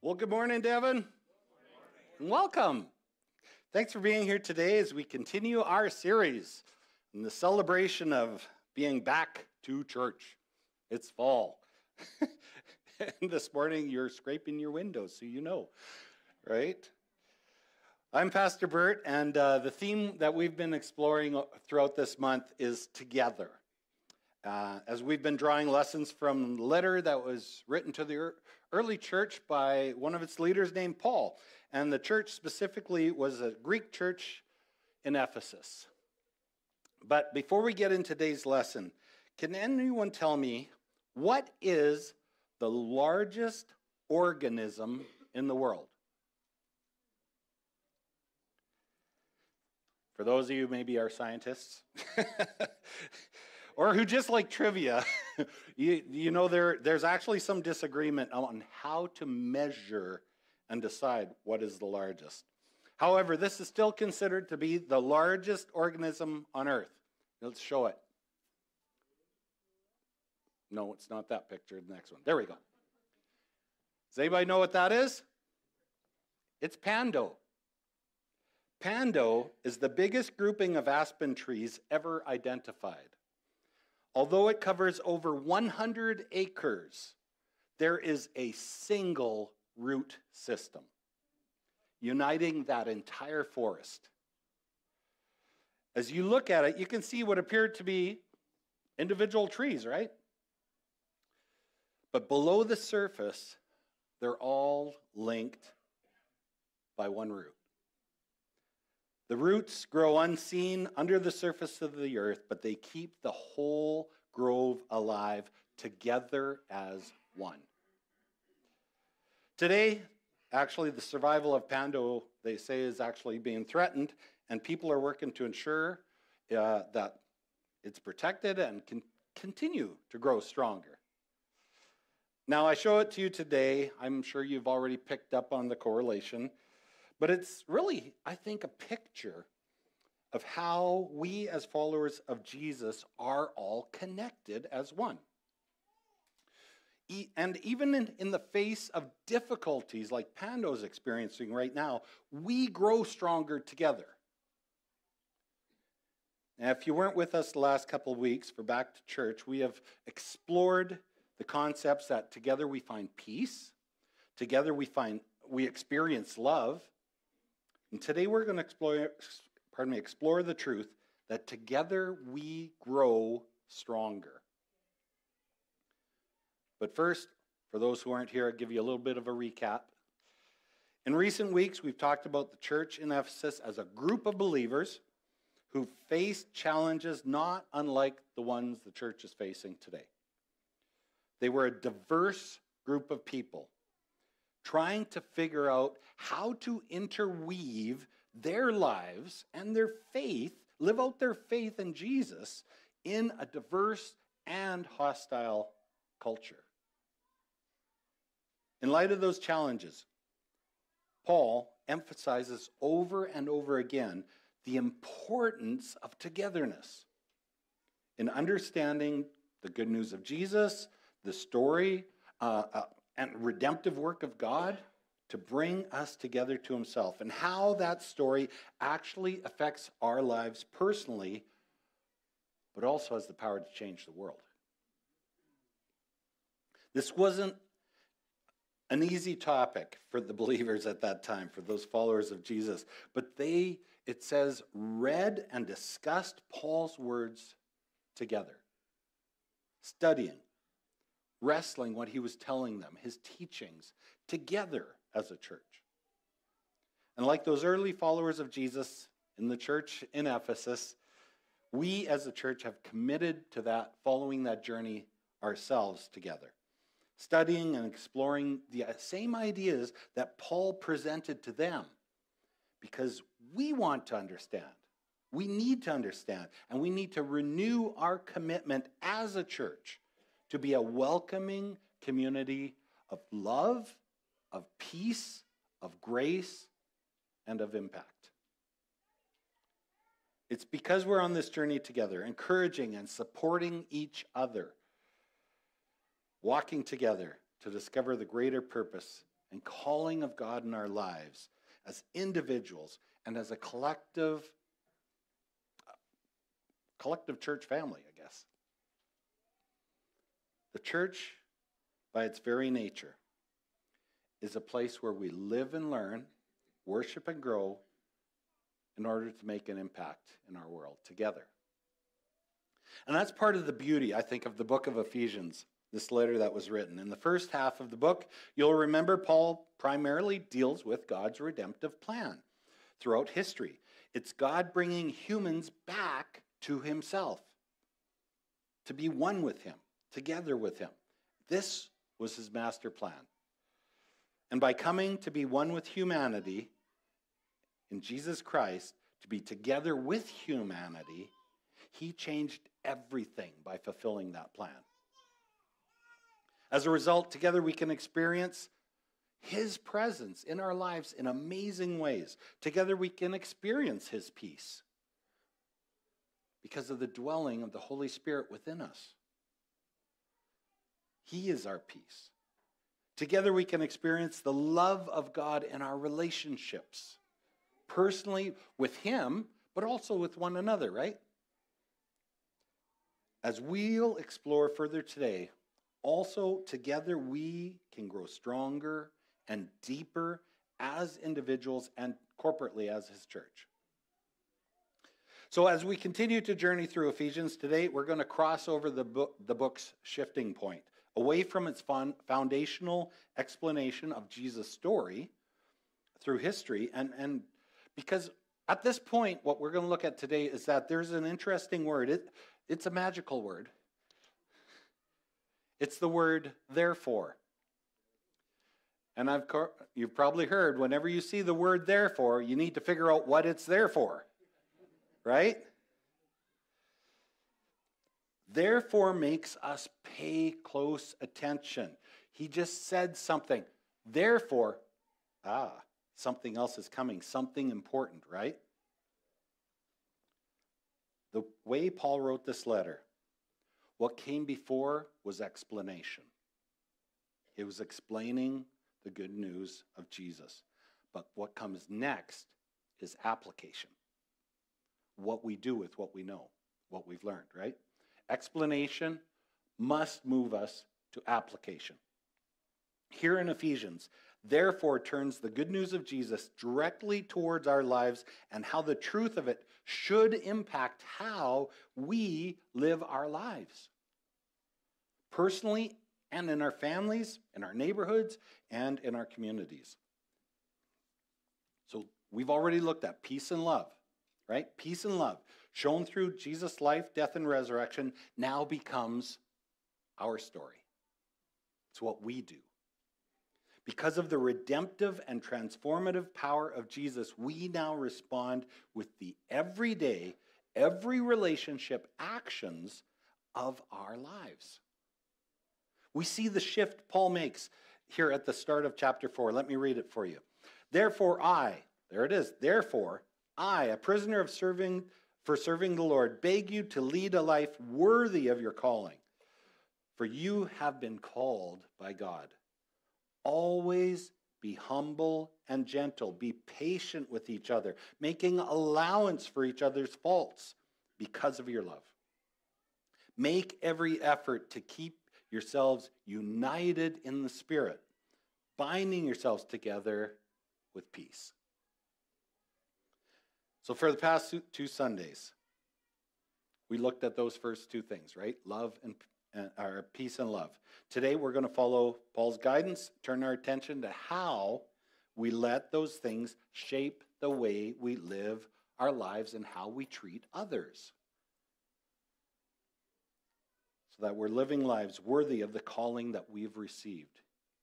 Well, good morning, Devin. And welcome. Thanks for being here today as we continue our series in the celebration of being back to church. It's fall. And this morning you're scraping your windows, so you know, right? I'm Pastor Bert, and the theme that we've been exploring throughout this month is together. As we've been drawing lessons from the letter that was written to the early church by one of its leaders named Paul. And the church specifically was a Greek church in Ephesus. But before we get into today's lesson, can anyone tell me what is the largest organism in the world? For those of you who maybe are scientists, or who just like trivia, you know there's actually some disagreement on how to measure and decide what is the largest. However, this is still considered to be the largest organism on Earth. Let's show it. No, it's not that picture. The next one. There we go. Does anybody know what that is? It's Pando. Pando is the biggest grouping of aspen trees ever identified. Although it covers over 100 acres, there is a single root system uniting that entire forest. As you look at it, you can see what appeared to be individual trees, right? But below the surface, they're all linked by one root. The roots grow unseen under the surface of the earth, but they keep the whole grove alive together as one. Today, actually, the survival of Pando, they say, is actually being threatened, and people are working to ensure that it's protected and can continue to grow stronger. Now, I show it to you today. I'm sure you've already picked up on the correlation. But it's really, I think, a picture of how we as followers of Jesus are all connected as one. And even in the face of difficulties like Pando's experiencing right now, we grow stronger together. Now, if you weren't with us the last couple of weeks for Back to Church, we have explored the concepts that together we find peace, together we experience love. And today we're going to explore the truth that together we grow stronger. But first, for those who aren't here, I'll give you a little bit of a recap. In recent weeks, we've talked about the church in Ephesus as a group of believers who faced challenges not unlike the ones the church is facing today. They were a diverse group of people trying to figure out how to interweave their lives and their faith, live out their faith in Jesus in a diverse and hostile culture. In light of those challenges, Paul emphasizes over and over again the importance of togetherness in understanding the good news of Jesus, the story, and redemptive work of God to bring us together to himself, and how that story actually affects our lives personally, but also has the power to change the world. This wasn't an easy topic for the believers at that time, for those followers of Jesus, but it says, read and discussed Paul's words together, studying, wrestling what he was telling them, his teachings, together as a church. And like those early followers of Jesus in the church in Ephesus, we as a church have committed to that, following that journey ourselves together, studying and exploring the same ideas that Paul presented to them, because we want to understand. We need to understand, and we need to renew our commitment as a church to be a welcoming community of love, of peace, of grace, and of impact. It's because we're on this journey together, encouraging and supporting each other, walking together to discover the greater purpose and calling of God in our lives as individuals and as a collective church family, I guess. The church, by its very nature, is a place where we live and learn, worship and grow in order to make an impact in our world together. And that's part of the beauty, I think, of the book of Ephesians, this letter that was written. In the first half of the book, you'll remember Paul primarily deals with God's redemptive plan throughout history. It's God bringing humans back to himself, to be one with him, together with him. This was his master plan. And by coming to be one with humanity in Jesus Christ, to be together with humanity, he changed everything by fulfilling that plan. As a result, together we can experience his presence in our lives in amazing ways. Together we can experience his peace because of the dwelling of the Holy Spirit within us. He is our peace. Together we can experience the love of God in our relationships, personally with him, but also with one another, right? As we'll explore further today, also together we can grow stronger and deeper as individuals and corporately as his church. So as we continue to journey through Ephesians today, we're going to cross over the book's shifting point, away from its foundational explanation of Jesus' story through history. And because at this point, what we're going to look at today is that there's an interesting word. It's a magical word. It's the word therefore. And you've probably heard, whenever you see the word therefore, you need to figure out what it's there for, right? Therefore makes us pay close attention. He just said something. Therefore, something else is coming, something important, right? The way Paul wrote this letter, what came before was explanation. It was explaining the good news of Jesus. But what comes next is application. What we do with what we know, what we've learned, right? Explanation must move us to application. Here in Ephesians, therefore turns the good news of Jesus directly towards our lives and how the truth of it should impact how we live our lives. Personally and in our families, in our neighborhoods, and in our communities. So we've already looked at peace and love, right? Peace and love, shown through Jesus' life, death, and resurrection, now becomes our story. It's what we do. Because of the redemptive and transformative power of Jesus, we now respond with the everyday, every relationship actions of our lives. We see the shift Paul makes here at the start of chapter 4. Let me read it for you. Therefore there it is, therefore I, a prisoner of serving the Lord, beg you to lead a life worthy of your calling. For you have been called by God. Always be humble and gentle. Be patient with each other, making allowance for each other's faults because of your love. Make every effort to keep yourselves united in the Spirit, binding yourselves together with peace. So for the past 2 Sundays, we looked at those first 2 things, right? Love and peace and love. Today we're going to follow Paul's guidance, turn our attention to how we let those things shape the way we live our lives and how we treat others. So that we're living lives worthy of the calling that we've received.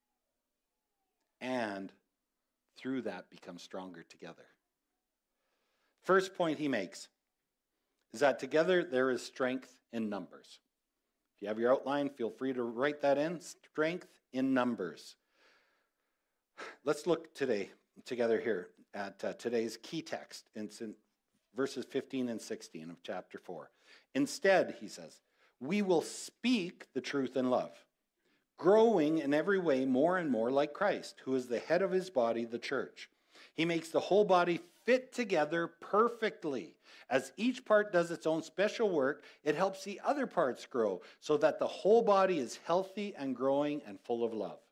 And through that become stronger together. First point he makes is that together there is strength in numbers. If you have your outline, feel free to write that in. Strength in numbers. Let's look together here at today's key text. It's in verses 15 and 16 of chapter 4. Instead, he says, we will speak the truth in love, growing in every way more and more like Christ, who is the head of his body, the church. He makes the whole body fit together perfectly. As each part does its own special work, it helps the other parts grow so that the whole body is healthy and growing and full of love.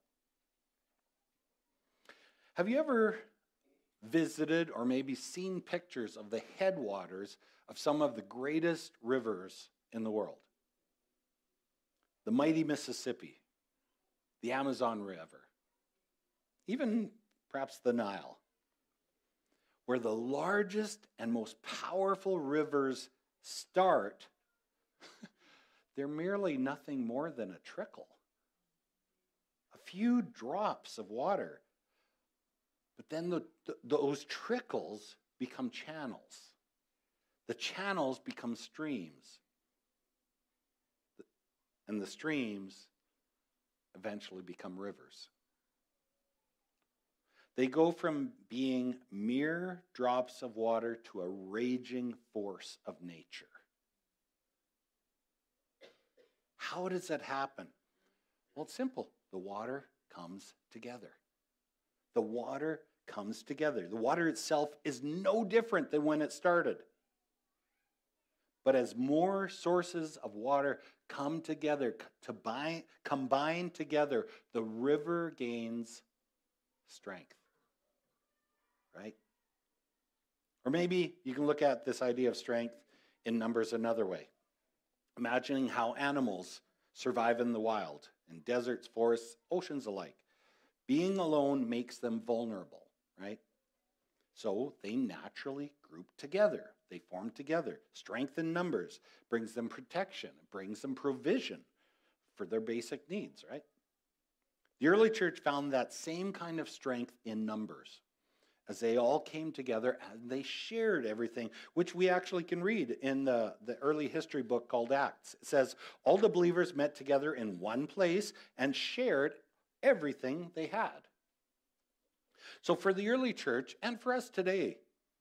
Have you ever visited or maybe seen pictures of the headwaters of some of the greatest rivers in the world? The mighty Mississippi, the Amazon River, even perhaps the Nile, where the largest and most powerful rivers start, they're merely nothing more than a trickle, a few drops of water. But then those trickles become channels. The channels become streams. And the streams eventually become rivers. They go from being mere drops of water to a raging force of nature. How does that happen? Well, it's simple. The water comes together. The water comes together. The water itself is no different than when it started. But as more sources of water come together, combine together, the river gains strength. Right? Or maybe you can look at this idea of strength in numbers another way. Imagining how animals survive in the wild, in deserts, forests, oceans alike. Being alone makes them vulnerable, right? So they naturally group together. They form together. Strength in numbers brings them protection. It brings them provision for their basic needs, right? The early church found that same kind of strength in numbers as they all came together and they shared everything, which we actually can read in the early history book called Acts. It says, all the believers met together in one place and shared everything they had. So for the early church, and for us today,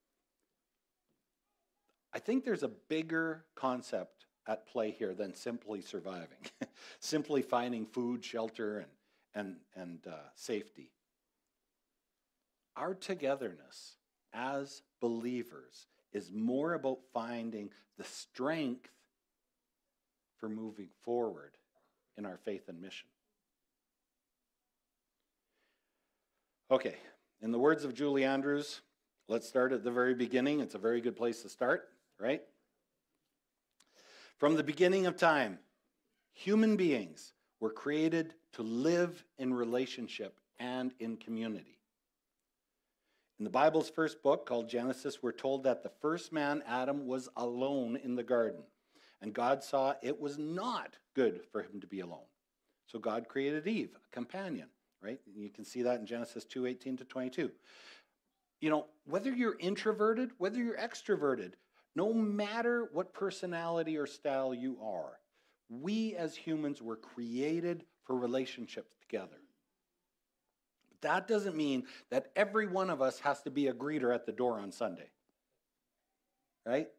I think there's a bigger concept at play here than simply surviving, simply finding food, shelter, and safety. Our togetherness as believers is more about finding the strength for moving forward in our faith and mission. Okay, in the words of Julie Andrews, let's start at the very beginning. It's a very good place to start, right? From the beginning of time, human beings were created to live in relationship and in community. In the Bible's first book, called Genesis, we're told that the first man, Adam, was alone in the garden. And God saw it was not good for him to be alone. So God created Eve, a companion, right? You can see that in Genesis 2:18-22. You know, whether you're introverted, whether you're extroverted, no matter what personality or style you are, we as humans were created for relationships together. That doesn't mean that every one of us has to be a greeter at the door on Sunday. Right?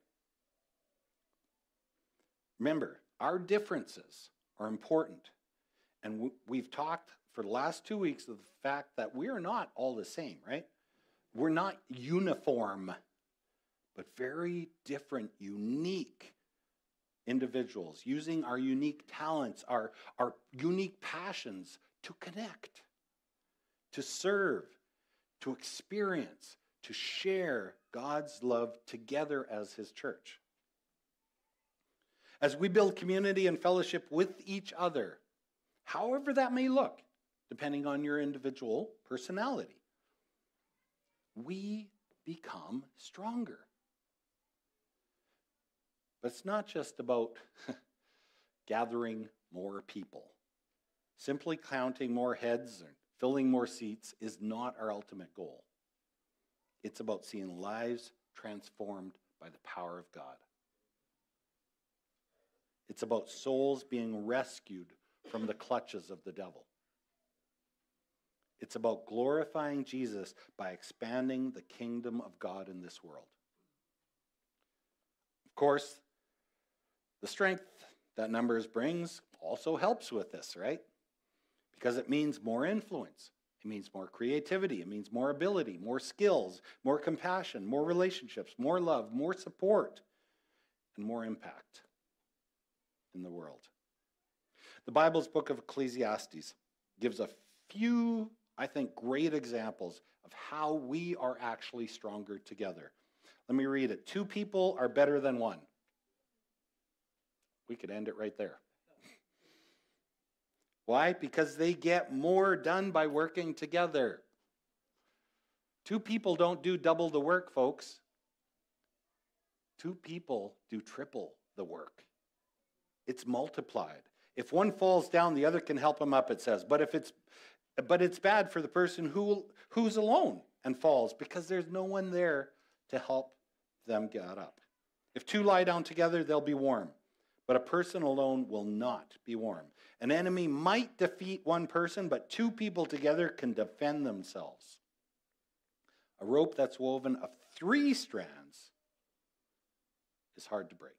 Remember, our differences are important. And we've talked for the last 2 weeks of the fact that we are not all the same, right? We're not uniform, but very different, unique individuals using our unique talents, our unique passions to connect, to serve, to experience, to share God's love together as his church. As we build community and fellowship with each other, however that may look, depending on your individual personality, we become stronger. But it's not just about gathering more people. Simply counting more heads or filling more seats is not our ultimate goal. It's about seeing lives transformed by the power of God. It's about souls being rescued from the clutches of the devil. It's about glorifying Jesus by expanding the kingdom of God in this world. Of course, the strength that numbers brings also helps with this, right? because it means more influence. It means more creativity. It means more ability, more skills, more compassion, more relationships, more love, more support, and more impact in the world. The Bible's book of Ecclesiastes gives a few, I think, great examples of how we are actually stronger together. Let me read it. 2 people are better than 1. We could end it right there. Why? Because they get more done by working together. 2 people don't do double the work, folks. 2 people do triple the work. It's multiplied. If one falls down, the other can help him up, it says. But it's bad for the person who's alone and falls, because there's no one there to help them get up. If 2 lie down together, they'll be warm. But a person alone will not be warm. An enemy might defeat 1 person, but 2 people together can defend themselves. A rope that's woven of 3 strands is hard to break.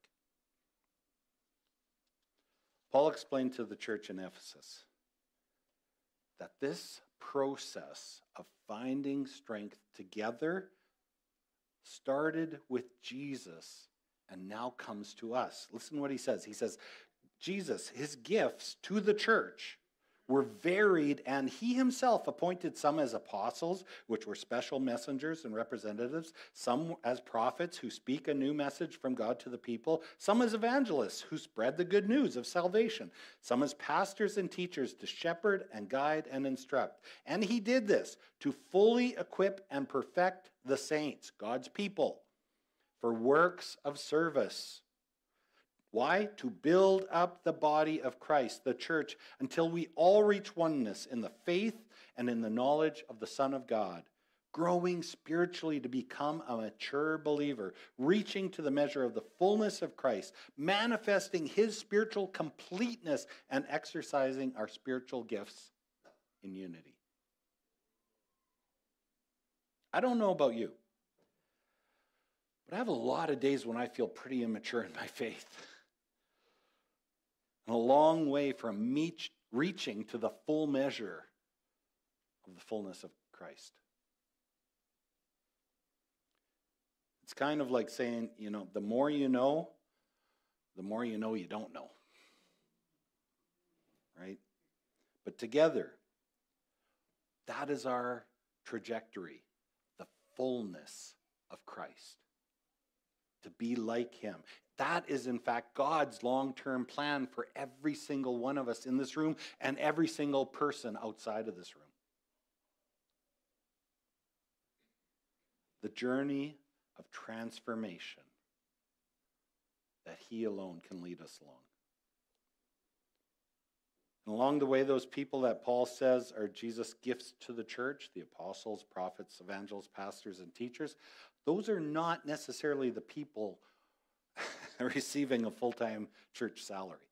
Paul explained to the church in Ephesus that this process of finding strength together started with Jesus and now comes to us. Listen to what he says. He says, Jesus, his gifts to the church were varied, and he himself appointed some as apostles, which were special messengers and representatives, some as prophets who speak a new message from God to the people, some as evangelists who spread the good news of salvation, some as pastors and teachers to shepherd and guide and instruct. And he did this to fully equip and perfect the saints, God's people, for works of service. Why? To build up the body of Christ, the church, until we all reach oneness in the faith and in the knowledge of the Son of God, growing spiritually to become a mature believer, reaching to the measure of the fullness of Christ, manifesting his spiritual completeness, and exercising our spiritual gifts in unity. I don't know about you, but I have a lot of days when I feel pretty immature in my faith. And a long way from reaching to the full measure of the fullness of Christ. It's kind of like saying, the more you know you don't know. Right? But together, that is our trajectory, the fullness of Christ. To be like him. That is, in fact, God's long-term plan for every single one of us in this room and every single person outside of this room. The journey of transformation that he alone can lead us along. And along the way, those people that Paul says are Jesus' gifts to the church, the apostles, prophets, evangelists, pastors, and teachers, those are not necessarily the people receiving a full-time church salary.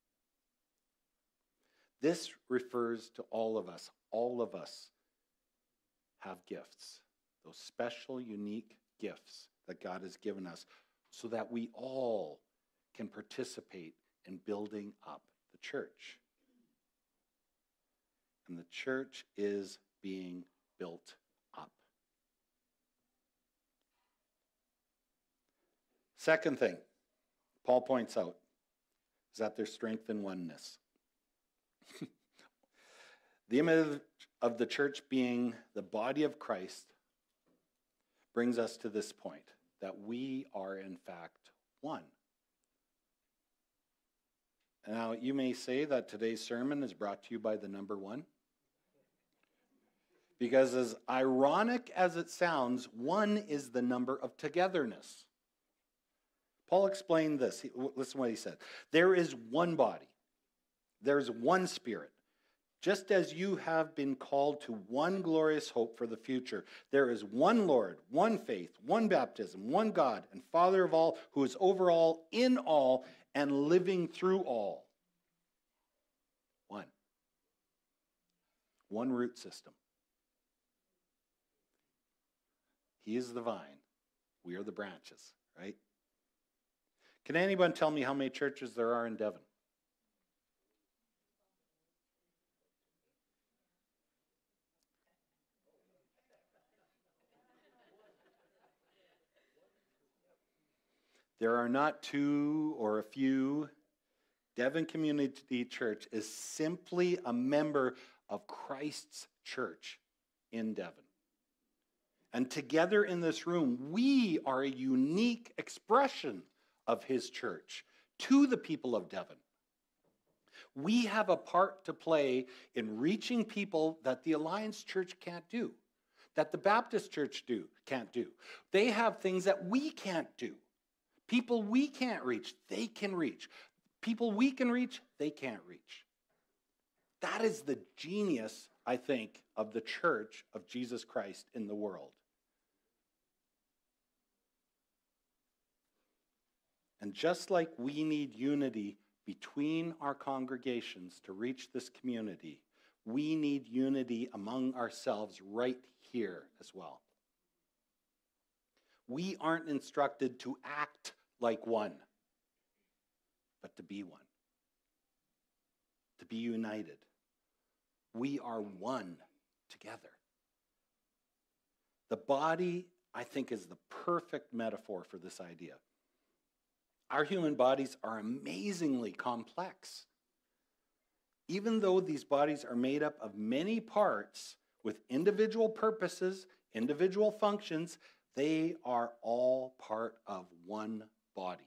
This refers to all of us. All of us have gifts, those special, unique gifts that God has given us, so that we all can participate in building up the church. And the church is being built up. Second thing Paul points out is that there's strength in oneness. The image of the church being the body of Christ brings us to this point, that we are in fact one. Now, you may say that today's sermon is brought to you by the number 1. Because as ironic as it sounds, 1 is the number of togetherness. Paul explained this. Listen to what he said. There is one body. There is one Spirit. Just as you have been called to one glorious hope for the future, there is one Lord, one faith, one baptism, one God and Father of all, who is over all, in all, and living through all. One. One root system. He is the vine. We are the branches, right? Can anyone tell me how many churches there are in Devon? There are not two or a few. Devon Community Church is simply a member of Christ's church in Devon. And together in this room, we are a unique expression of his church to the people of Devon. We have a part to play in reaching people that the Alliance Church can't do, that the Baptist Church can't do. They have things that we can't do. People we can't reach, they can reach. People we can reach, they can't reach. That is the genius, I think, of the church of Jesus Christ in the world. And just like we need unity between our congregations to reach this community, we need unity among ourselves right here as well. We aren't instructed to act like one, but to be one, to be united. We are one together. The body, I think, is the perfect metaphor for this idea. Our human bodies are amazingly complex. Even though these bodies are made up of many parts with individual purposes, individual functions, they are all part of one body.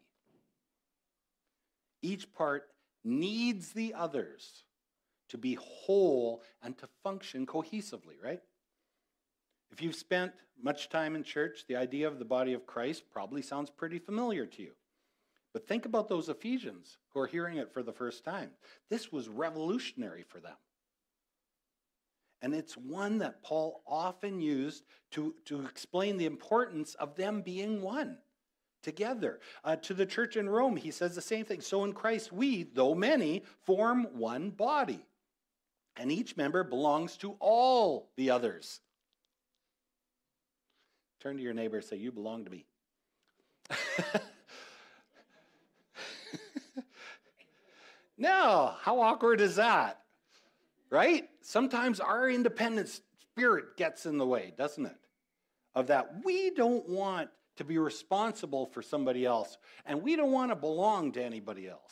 Each part needs the others to be whole and to function cohesively, right? If you've spent much time in church, the idea of the body of Christ probably sounds pretty familiar to you. But think about those Ephesians who are hearing it for the first time. This was revolutionary for them. And it's one that Paul often used to explain the importance of them being one together. To the church in Rome, he says the same thing. So in Christ, we, though many, form one body. And each member belongs to all the others. Turn to your neighbor and say, you belong to me. No, how awkward is that? Right? Sometimes our independent spirit gets in the way, doesn't it? Of that. We don't want to be responsible for somebody else, and we don't want to belong to anybody else.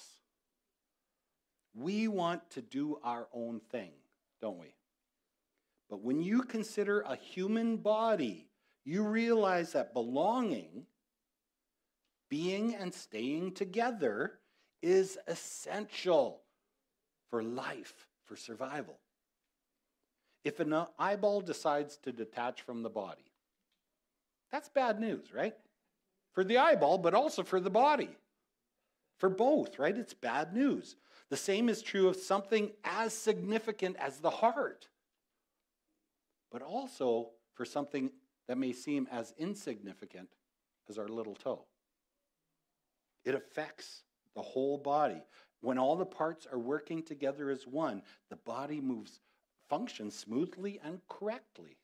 We want to do our own thing, don't we? But when you consider a human body, you realize that belonging, being and staying together, is essential for life, for survival. If an eyeball decides to detach from the body, that's bad news, right? For the eyeball, but also for the body. For both, right? It's bad news. The same is true of something as significant as the heart, but also for something that may seem as insignificant as our little toe. It affects the whole body. When all the parts are working together as one, the body functions smoothly and correctly.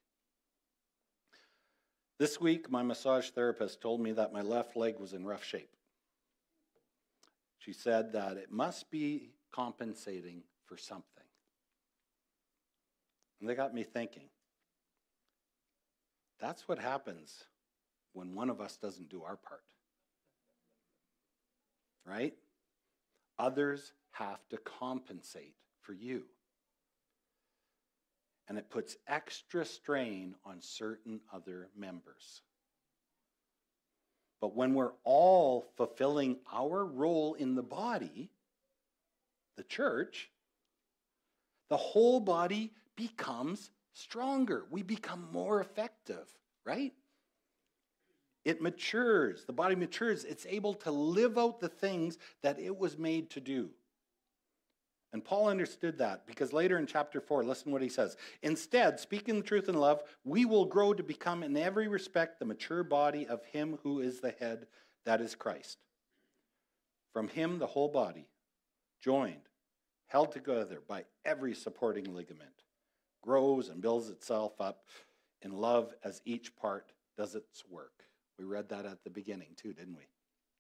This week, my massage therapist told me that my left leg was in rough shape. She said that it must be compensating for something. And that got me thinking. That's what happens when one of us doesn't do our part. Right? Others have to compensate for you. And it puts extra strain on certain other members. But when we're all fulfilling our role in the body, the church, the whole body becomes stronger. We become more effective, right? It matures. The body matures. It's able to live out the things that it was made to do. And Paul understood that because later in chapter 4, listen to what he says. Instead, speaking the truth in love, we will grow to become in every respect the mature body of him who is the head, that is Christ. From him, the whole body, joined, held together by every supporting ligament, grows and builds itself up in love as each part does its work. We read that at the beginning too, didn't we?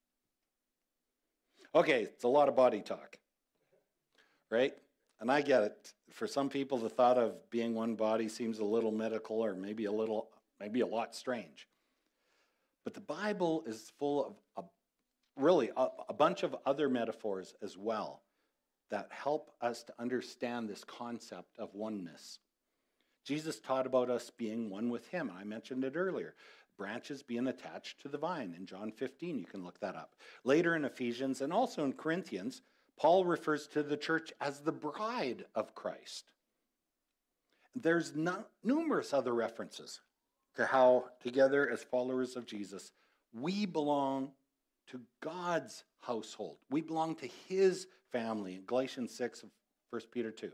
Okay, it's a lot of body talk, right? And I get it. For some people, the thought of being one body seems a little medical or maybe a lot strange. But the Bible is full of really a bunch of other metaphors as well that help us to understand this concept of oneness. Jesus taught about us being one with him. I mentioned it earlier. Branches being attached to the vine in John 15. You can look that up. Later in Ephesians and also in Corinthians, Paul refers to the church as the bride of Christ. There's numerous other references to how together as followers of Jesus, we belong to God's household. We belong to his family in Galatians 6 and 1 Peter 2.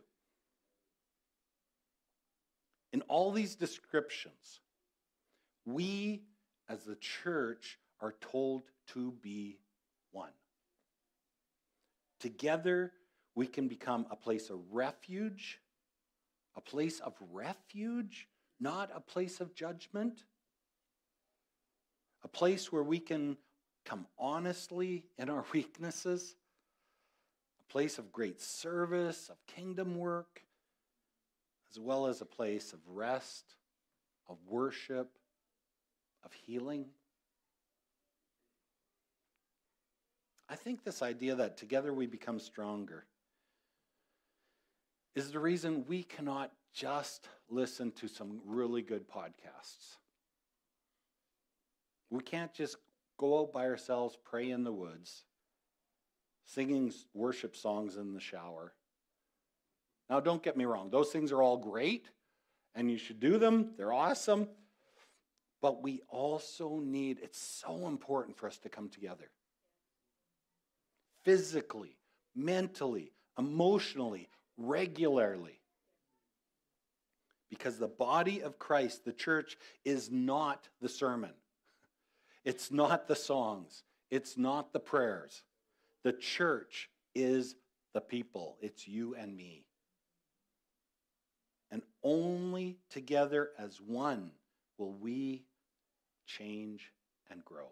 In all these descriptions, we as the church are told to be one. Together, we can become a place of refuge, not a place of judgment, a place where we can come honestly in our weaknesses, a place of great service, of kingdom work, as well as a place of rest, of worship, of healing. I think this idea that together we become stronger is the reason we cannot just listen to some really good podcasts. We can't just go out by ourselves, pray in the woods, singing worship songs in the shower. Now, don't get me wrong. Those things are all great, and you should do them. They're awesome. But we also need, it's so important for us to come together. Physically, mentally, emotionally, regularly. Because the body of Christ, the church, is not the sermon. It's not the songs. It's not the prayers. The church is the people. It's you and me. And only together as one will we change and grow.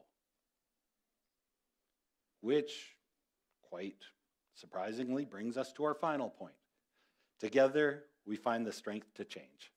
Which, quite surprisingly, brings us to our final point. Together, we find the strength to change.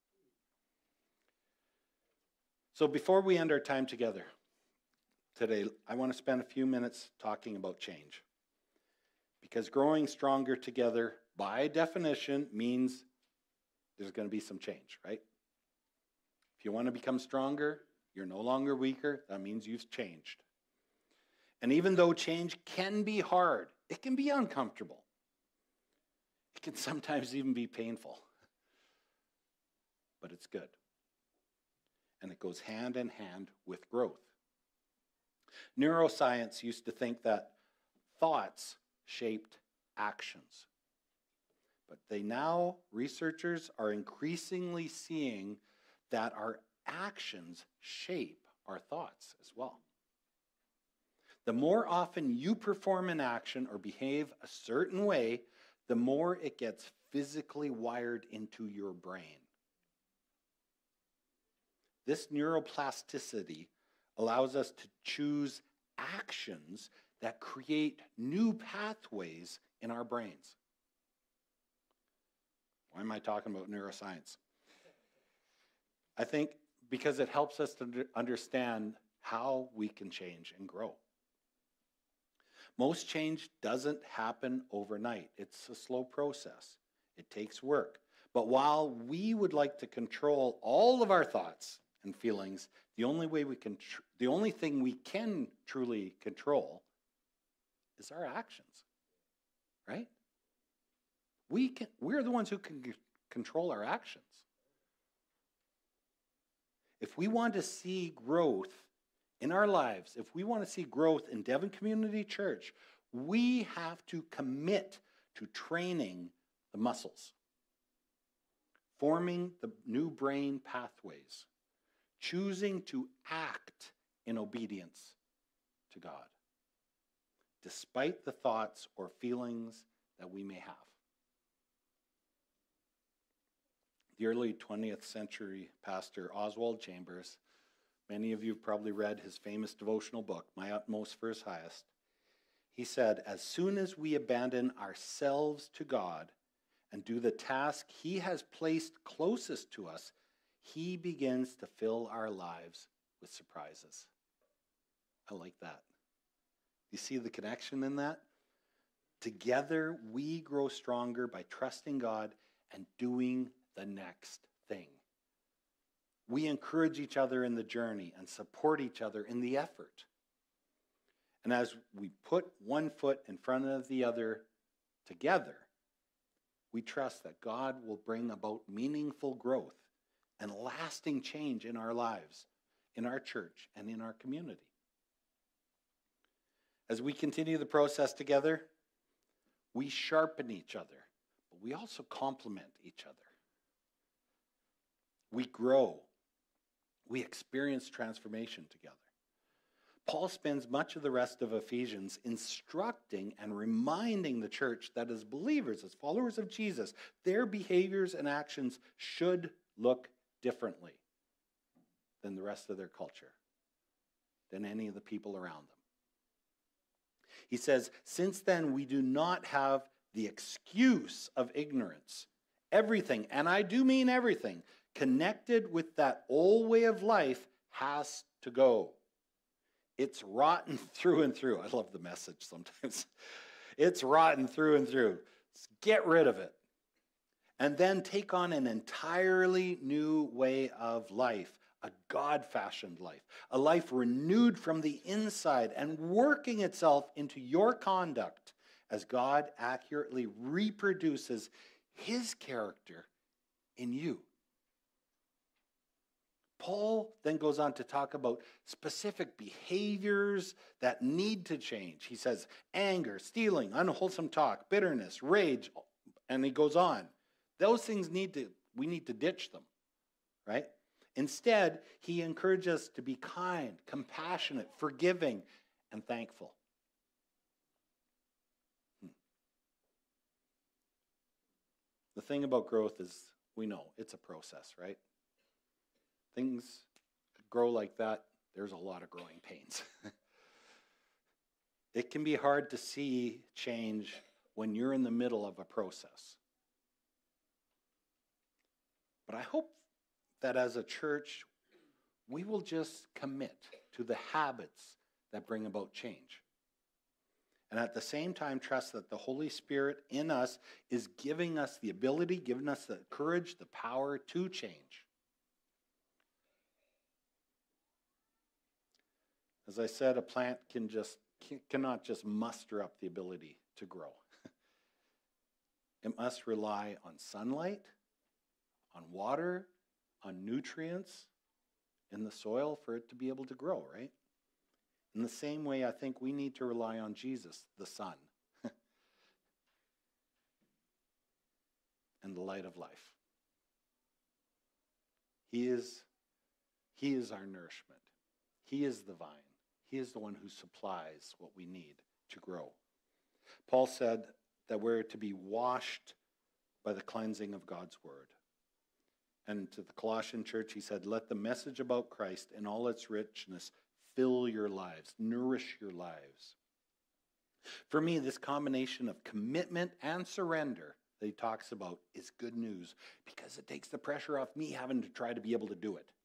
So before we end our time together today, I want to spend a few minutes talking about change. Because growing stronger together, by definition, means there's going to be some change, right? If you want to become stronger, you're no longer weaker. That means you've changed. And even though change can be hard, it can be uncomfortable. It can sometimes even be painful. But it's good. And it goes hand in hand with growth. Neuroscience used to think that thoughts shaped actions. But researchers are increasingly seeing that our actions shape our thoughts as well. The more often you perform an action or behave a certain way, the more it gets physically wired into your brain. This neuroplasticity allows us to choose actions that create new pathways in our brains. Why am I talking about neuroscience? I think because it helps us to understand how we can change and grow. Most change doesn't happen overnight. It's a slow process. It takes work. But while we would like to control all of our thoughts and feelings, the only thing we can truly control is our actions, right? We're the ones who can control our actions. If we want to see growth in our lives, if we want to see growth in Devon Community Church, we have to commit to training the muscles, forming the new brain pathways, choosing to act in obedience to God, despite the thoughts or feelings that we may have. The early 20th century pastor Oswald Chambers, many of you have probably read his famous devotional book, My Utmost for His Highest. He said, as soon as we abandon ourselves to God and do the task He has placed closest to us, He begins to fill our lives with surprises. I like that. You see the connection in that? Together, we grow stronger by trusting God and doing the next thing. We encourage each other in the journey and support each other in the effort. And as we put one foot in front of the other together, we trust that God will bring about meaningful growth and lasting change in our lives, in our church, and in our community. As we continue the process together, we sharpen each other, but we also complement each other. We grow. We experience transformation together. Paul spends much of the rest of Ephesians instructing and reminding the church that as believers, as followers of Jesus, their behaviors and actions should look differently than the rest of their culture, than any of the people around them. He says, since then we do not have the excuse of ignorance. Everything, and I do mean everything, connected with that old way of life has to go. It's rotten through and through. I love the message sometimes. It's rotten through and through. Get rid of it. And then take on an entirely new way of life, a God-fashioned life, a life renewed from the inside and working itself into your conduct as God accurately reproduces his character in you. Paul then goes on to talk about specific behaviors that need to change. He says anger, stealing, unwholesome talk, bitterness, rage, and he goes on. Those things we need to ditch them, right? Instead, he encourages us to be kind, compassionate, forgiving, and thankful. The thing about growth is we know it's a process, right? Things grow like that, there's a lot of growing pains. It can be hard to see change when you're in the middle of a process. But I hope that as a church, we will just commit to the habits that bring about change. And at the same time, trust that the Holy Spirit in us is giving us the ability, giving us the courage, the power to change. As I said, a plant cannot just muster up the ability to grow. It must rely on sunlight, on water, on nutrients in the soil for it to be able to grow, right? In the same way, I think we need to rely on Jesus, the Son, and the light of life. He is our nourishment. He is the vine. He is the one who supplies what we need to grow. Paul said that we're to be washed by the cleansing of God's word. And to the Colossian church, he said, let the message about Christ in all its richness fill your lives, nourish your lives. For me, this combination of commitment and surrender that he talks about is good news because it takes the pressure off me having to try to be able to do it.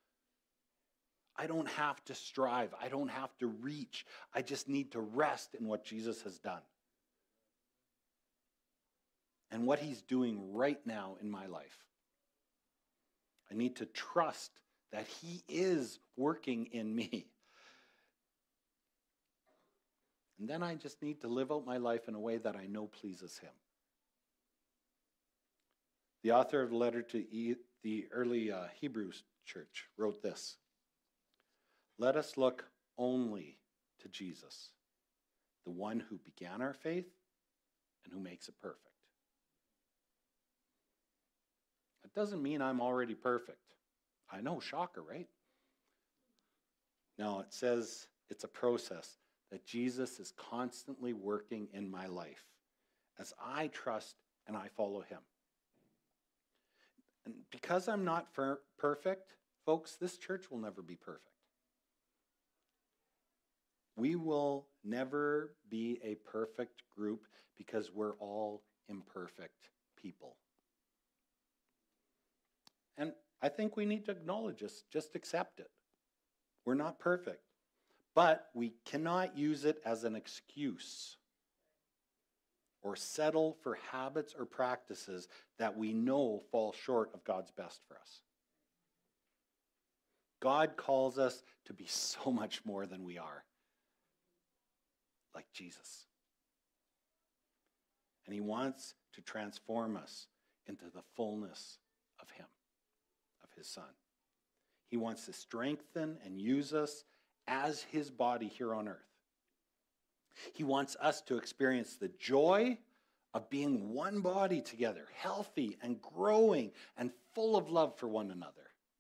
I don't have to strive. I don't have to reach. I just need to rest in what Jesus has done and what he's doing right now in my life. I need to trust that he is working in me. And then I just need to live out my life in a way that I know pleases him. The author of the letter to the early Hebrews church wrote this: let us look only to Jesus, the one who began our faith and who makes it perfect. That doesn't mean I'm already perfect. I know, shocker, right? No, it says it's a process that Jesus is constantly working in my life as I trust and I follow him. And because I'm not perfect, folks, this church will never be perfect. We will never be a perfect group because we're all imperfect people. And I think we need to acknowledge this, just accept it. We're not perfect. But we cannot use it as an excuse or settle for habits or practices that we know fall short of God's best for us. God calls us to be so much more than we are, like Jesus. And he wants to transform us into the fullness of him, of his Son. He wants to strengthen and use us as his body here on earth. He wants us to experience the joy of being one body together, healthy and growing and full of love for one another.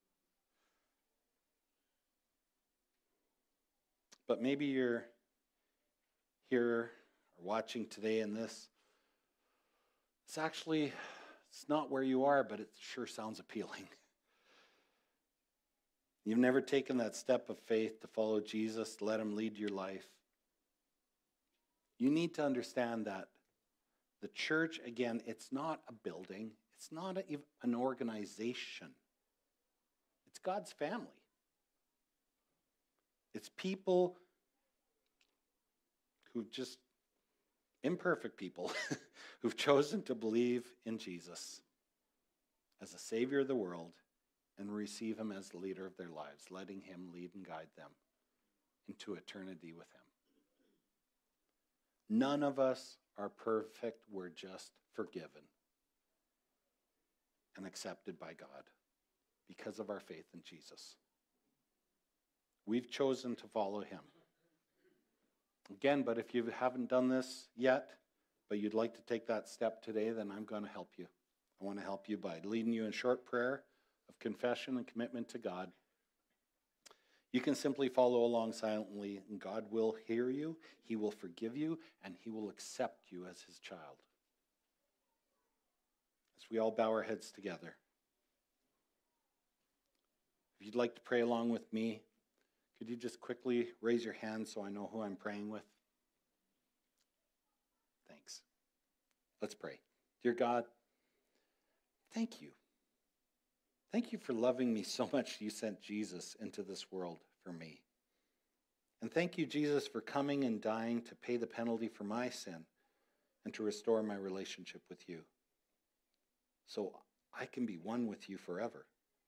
But maybe you're here or watching today and it's not where you are, but it sure sounds appealing. You've never taken that step of faith to follow Jesus, to let him lead your life. You need to understand that the church, again, it's not a building. It's not an organization. It's God's family. It's people imperfect people, who've chosen to believe in Jesus as the Savior of the world and receive him as the leader of their lives, letting him lead and guide them into eternity with him. None of us are perfect. We're just forgiven and accepted by God because of our faith in Jesus. We've chosen to follow him. Again, but if you haven't done this yet, but you'd like to take that step today, then I'm going to help you. I want to help you by leading you in short prayer of confession and commitment to God. You can simply follow along silently, and God will hear you, he will forgive you, and he will accept you as his child. As we all bow our heads together. If you'd like to pray along with me, could you just quickly raise your hand so I know who I'm praying with? Thanks. Let's pray. Dear God, thank you. Thank you for loving me so much you sent Jesus into this world for me. And thank you, Jesus, for coming and dying to pay the penalty for my sin and to restore my relationship with you, so I can be one with you forever.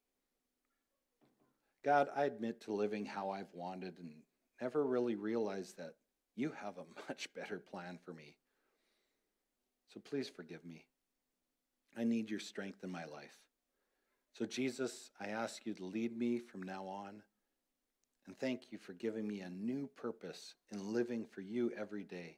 God, I admit to living how I've wanted and never really realized that you have a much better plan for me. So please forgive me. I need your strength in my life. So Jesus, I ask you to lead me from now on. And thank you for giving me a new purpose in living for you every day.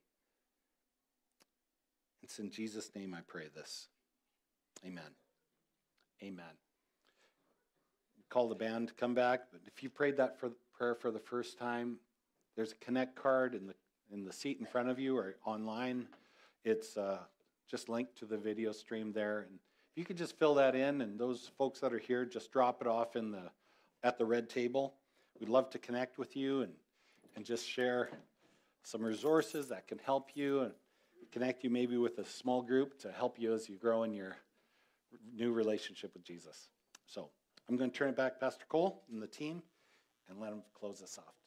It's in Jesus' name I pray this. Amen. Amen. Call the band to come back. But if you prayed that prayer for the first time, there's a connect card in the seat in front of you or online. It's just linked to the video stream there. And if you could just fill that in, and those folks that are here, just drop it off at the red table. We'd love to connect with you and just share some resources that can help you and connect you maybe with a small group to help you as you grow in your new relationship with Jesus. So I'm going to turn it back to Pastor Cole and the team and let him close us off.